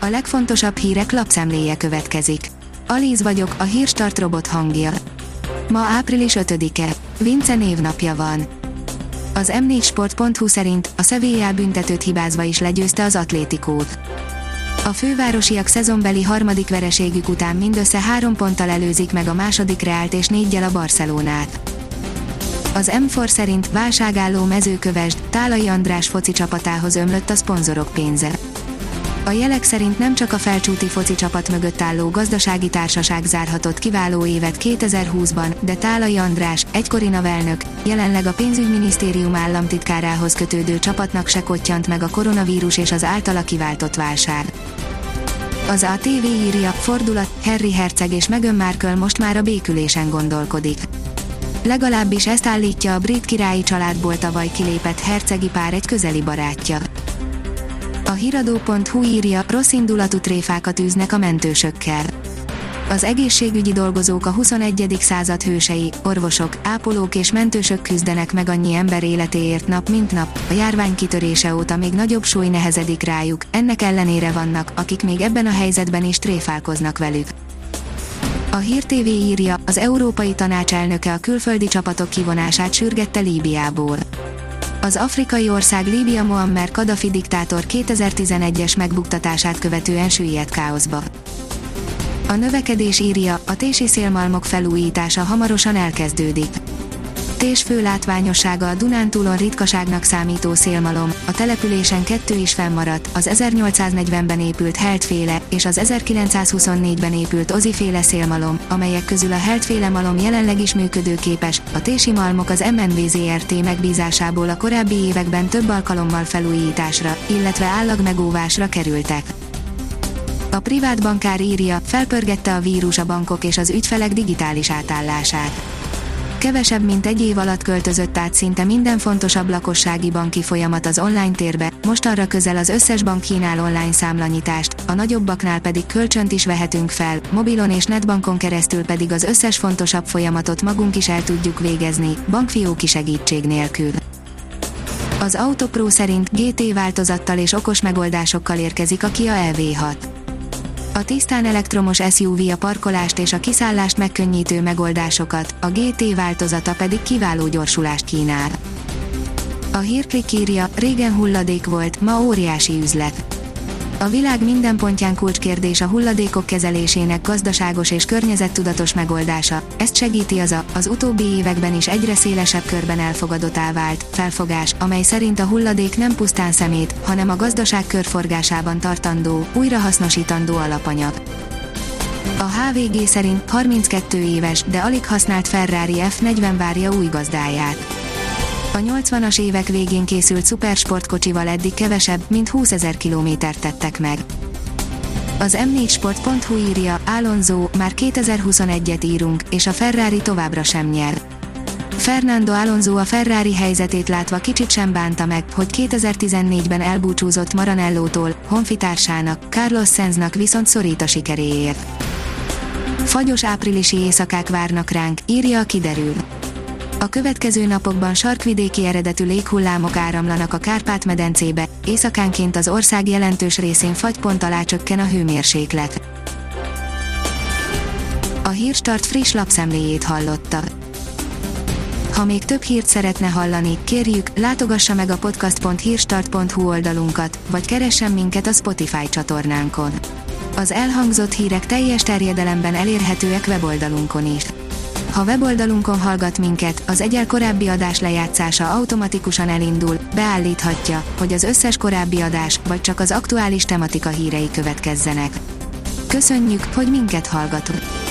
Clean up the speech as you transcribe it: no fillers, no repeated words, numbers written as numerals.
A legfontosabb hírek lapszemléje következik. Alíz vagyok, a Hírstart robot hangja. Ma április 5-e, Vince névnapja van. Az m4sport.hu szerint a Sevilla büntetőt hibázva is legyőzte az Atlétikót. A fővárosiak szezonbeli harmadik vereségük után mindössze 3 ponttal előzik meg a második Reált és 4-gyel a Barcelonát. Az M4 szerint válságálló Mezőkövesd, Tálai András foci csapatához ömlött a szponzorok pénze. A jelek szerint nem csak a felcsúti foci csapat mögött álló gazdasági társaság zárhatott kiváló évet 2020-ban, de Tálai András, egykori NAV-elnök, jelenleg a pénzügyminisztérium államtitkárához kötődő csapatnak se kottyant meg a koronavírus és az általa kiváltott válság. Az ATV írja, fordulat, Harry herceg és Meghan Markle most már a békülésen gondolkodik. Legalábbis ezt állítja a brit királyi családból tavaly kilépett hercegi pár egy közeli barátja. A hiradó.hu írja, rossz indulatú tréfákat űznek a mentősökkel. Az egészségügyi dolgozók a 21. század hősei, orvosok, ápolók és mentősök küzdenek meg annyi ember életéért nap mint nap, a járvány kitörése óta még nagyobb súly nehezedik rájuk, ennek ellenére vannak, akik még ebben a helyzetben is tréfálkoznak velük. A Hír TV írja, az Európai Tanács elnöke a külföldi csapatok kivonását sürgette Líbiából. Az afrikai ország Líbia Muammar Kadhafi diktátor 2011-es megbuktatását követően süllyedt káoszba. A növekedés írja, a tési szélmalmok felújítása hamarosan elkezdődik. Tés fő látványossága a Dunántúlon ritkaságnak számító szélmalom, a településen 2 is fennmaradt, az 1840-ben épült Helt-féle és az 1924-ben épült Ozi-féle szélmalom, amelyek közül a Helt-féle malom jelenleg is működőképes, a tési malmok az MNV Zrt. Megbízásából a korábbi években több alkalommal felújításra, illetve állagmegóvásra kerültek. A privát bankár írja, felpörgette a vírus a bankok és az ügyfelek digitális átállását. Kevesebb mint egy év alatt költözött át szinte minden fontosabb lakossági banki folyamat az online térbe, mostanra közel az összes bank kínál online számlanyitást, a nagyobbaknál pedig kölcsönt is vehetünk fel, mobilon és netbankon keresztül pedig az összes fontosabb folyamatot magunk is el tudjuk végezni, bankfióki segítség nélkül. Az Autopro szerint GT változattal és okos megoldásokkal érkezik a Kia EV6. A tisztán elektromos SUV a parkolást és a kiszállást megkönnyítő megoldásokat, a GT változata pedig kiváló gyorsulást kínál. A Hírklik írja, régen hulladék volt, ma óriási üzlet. A világ minden pontján kulcskérdés a hulladékok kezelésének gazdaságos és környezettudatos megoldása, ezt segíti az utóbbi években is egyre szélesebb körben elfogadottá vált felfogás, amely szerint a hulladék nem pusztán szemét, hanem a gazdaság körforgásában tartandó, újrahasznosítandó alapanyag. A HVG szerint 32 éves, de alig használt Ferrari F40 várja új gazdáját. A 80-as évek végén készült szupersportkocsival eddig kevesebb, mint 20 000 kilométert tettek meg. Az m4sport.hu írja, Alonso, már 2021-et írunk, és a Ferrari továbbra sem nyer. Fernando Alonso a Ferrari helyzetét látva kicsit sem bánta meg, hogy 2014-ben elbúcsúzott Maranellótól, honfitársának, Carlos Sainznak viszont szorít a sikeréért. Fagyos áprilisi éjszakák várnak ránk, írja a Kiderül. A következő napokban sarkvidéki eredetű léghullámok áramlanak a Kárpát-medencébe, éjszakánként az ország jelentős részén fagypont alá csökken a hőmérséklet. A Hírstart friss lapszemléjét hallotta. Ha még több hírt szeretne hallani, kérjük, látogassa meg a podcast.hírstart.hu oldalunkat, vagy keressen minket a Spotify csatornánkon. Az elhangzott hírek teljes terjedelemben elérhetőek weboldalunkon is. Ha weboldalunkon hallgat minket, az egyel korábbi adás lejátszása automatikusan elindul, beállíthatja, hogy az összes korábbi adás, vagy csak az aktuális tematika hírei következzenek. Köszönjük, hogy minket hallgatott!